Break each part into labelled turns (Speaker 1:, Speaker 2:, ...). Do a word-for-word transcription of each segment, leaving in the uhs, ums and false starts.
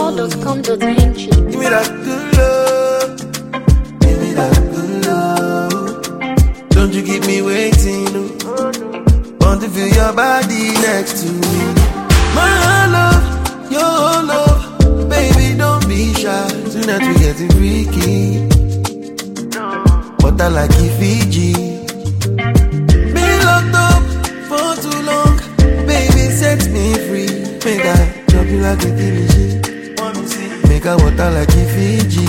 Speaker 1: more dot com dot n g.
Speaker 2: Give me that good love. Give me that good love. Don't you keep me waiting. Want to feel your body next to me. My love, your love. Baby, don't be shy. Tonight we getting freaky. But I like it Fiji. Been locked up for too long. Baby, set me free. Make I drop you like a kilishi. Make I water like a Fiji.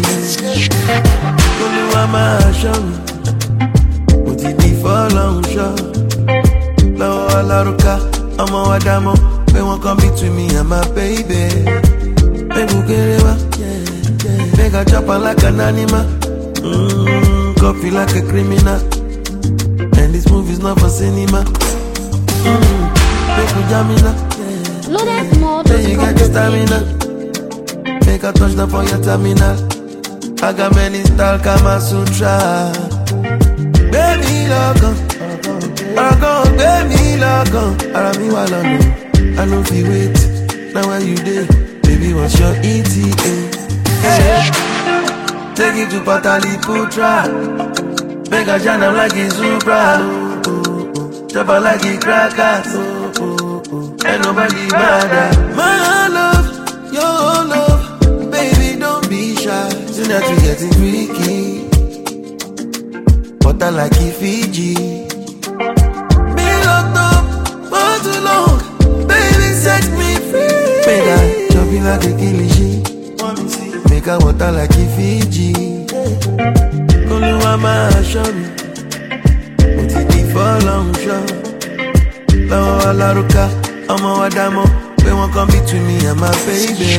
Speaker 2: Kulu ama show. Put it before long show. Low alaruka, I'm a wadamo. They won't come between me and my baby. Make you get it, make I chop like an animal. Mmm, coffee like a criminal. And this movie's not for cinema. Mmm, make you jam in up.
Speaker 1: Loaded more
Speaker 2: Then you get the stamina. Make a touchdown for your terminal. I got many style Kama Sutra. Baby, love on. I go, baby, love on. I me while I know. I know if you wait. Now where you dey? Baby, what's your E T A? Hey. Take it to Pataliputra. Make a shine up like a Supra. Oh, oh, oh. Chop out like a cracker. Oh, oh, oh. Ain't nobody better. My love, your love. Baby, don't be shy. Tonight we getting freaky. But I like it Fiji. Been locked up for too long. Baby, set me free. Make I chop you like a kilishi. Make I water like a Fiji. Kulu ama show me. Put it before long show. Low alaruka, I'm a wadamo. They won't come between me and my baby.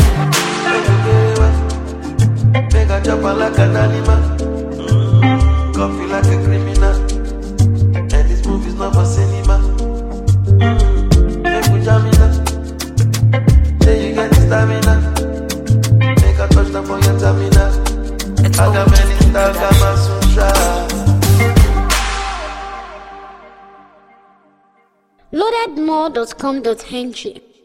Speaker 2: Make I chop like an animal. Mm, coffee like a criminal. And this movie's not for cinema. Mm, make we jam in up. Then you get the stamina. Touchdown for your terminal. I got many style Kama Sutra.
Speaker 1: Loaded more dot com dot n g.